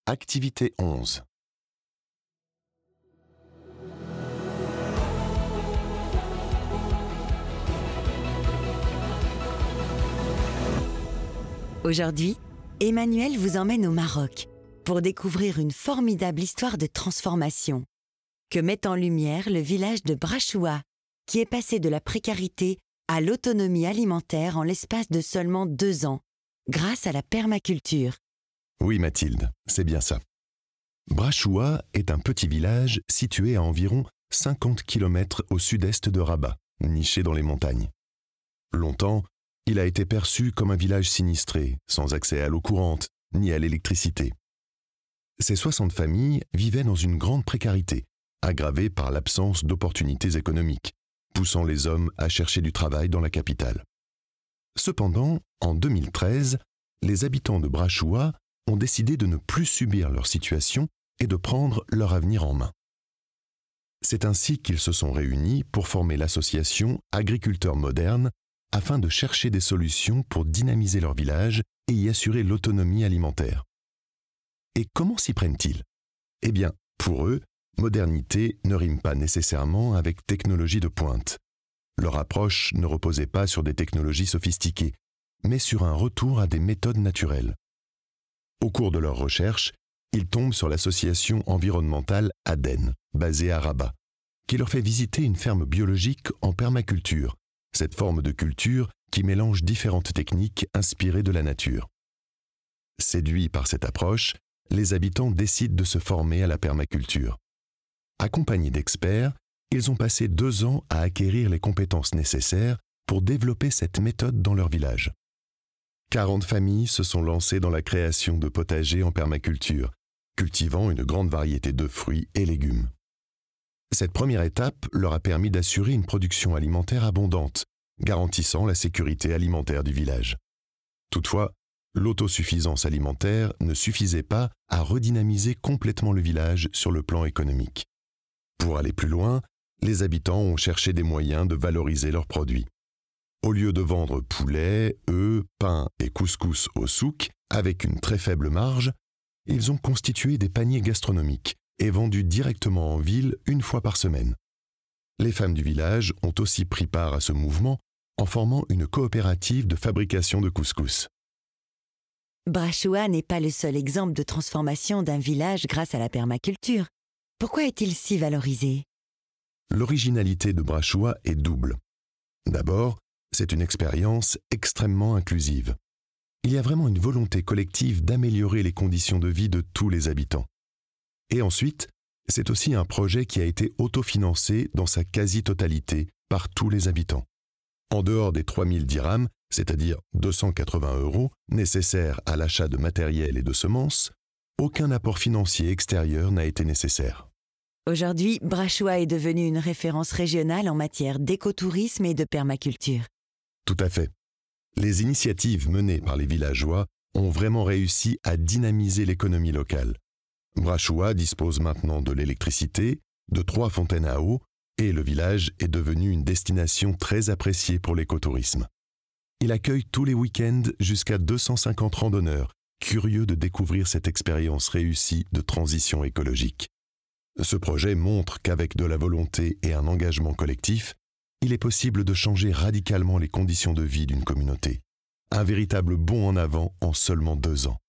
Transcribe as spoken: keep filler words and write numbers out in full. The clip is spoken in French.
Activité onze. Aujourd'hui, Emmanuel vous emmène au Maroc pour découvrir une formidable histoire de transformation que met en lumière le village de Brachoua, qui est passé de la précarité à l'autonomie alimentaire en l'espace de seulement deux ans, grâce à la permaculture. Oui Mathilde, c'est bien ça. Brachoua est un petit village situé à environ cinquante kilomètres au sud-est de Rabat, niché dans les montagnes. Longtemps, il a été perçu comme un village sinistré, sans accès à l'eau courante ni à l'électricité. Ces soixante familles vivaient dans une grande précarité, aggravée par l'absence d'opportunités économiques, poussant les hommes à chercher du travail dans la capitale. Cependant, en deux mille treize, les habitants de Brachoua ont décidé de ne plus subir leur situation et de prendre leur avenir en main. C'est ainsi qu'ils se sont réunis pour former l'association Agriculteurs modernes afin de chercher des solutions pour dynamiser leur village et y assurer l'autonomie alimentaire. Et comment s'y prennent-ils ? Eh bien, pour eux, modernité ne rime pas nécessairement avec technologie de pointe. Leur approche ne reposait pas sur des technologies sophistiquées, mais sur un retour à des méthodes naturelles. Au cours de leurs recherches, ils tombent sur l'association environnementale Aden, basée à Rabat, qui leur fait visiter une ferme biologique en permaculture, cette forme de culture qui mélange différentes techniques inspirées de la nature. Séduits par cette approche, les habitants décident de se former à la permaculture. Accompagnés d'experts, ils ont passé deux ans à acquérir les compétences nécessaires pour développer cette méthode dans leur village. quarante familles se sont lancées dans la création de potagers en permaculture, cultivant une grande variété de fruits et légumes. Cette première étape leur a permis d'assurer une production alimentaire abondante, garantissant la sécurité alimentaire du village. Toutefois, l'autosuffisance alimentaire ne suffisait pas à redynamiser complètement le village sur le plan économique. Pour aller plus loin, les habitants ont cherché des moyens de valoriser leurs produits. Au lieu de vendre poulet, œufs, pain et couscous au souk, avec une très faible marge, ils ont constitué des paniers gastronomiques et vendus directement en ville une fois par semaine. Les femmes du village ont aussi pris part à ce mouvement en formant une coopérative de fabrication de couscous. Brachoua n'est pas le seul exemple de transformation d'un village grâce à la permaculture. Pourquoi est-il si valorisé ? L'originalité de Brachoua est double. D'abord, c'est une expérience extrêmement inclusive. Il y a vraiment une volonté collective d'améliorer les conditions de vie de tous les habitants. Et ensuite, c'est aussi un projet qui a été autofinancé dans sa quasi-totalité par tous les habitants. En dehors des trois mille dirhams, c'est-à-dire deux cent quatre-vingts euros, nécessaires à l'achat de matériel et de semences, aucun apport financier extérieur n'a été nécessaire. Aujourd'hui, Brachoua est devenu une référence régionale en matière d'écotourisme et de permaculture. Tout à fait. Les initiatives menées par les villageois ont vraiment réussi à dynamiser l'économie locale. Brachoua dispose maintenant de l'électricité, de trois fontaines à eau, et le village est devenu une destination très appréciée pour l'écotourisme. Il accueille tous les week-ends jusqu'à deux cent cinquante randonneurs, curieux de découvrir cette expérience réussie de transition écologique. Ce projet montre qu'avec de la volonté et un engagement collectif, il est possible de changer radicalement les conditions de vie d'une communauté. Un véritable bond en avant en seulement deux ans.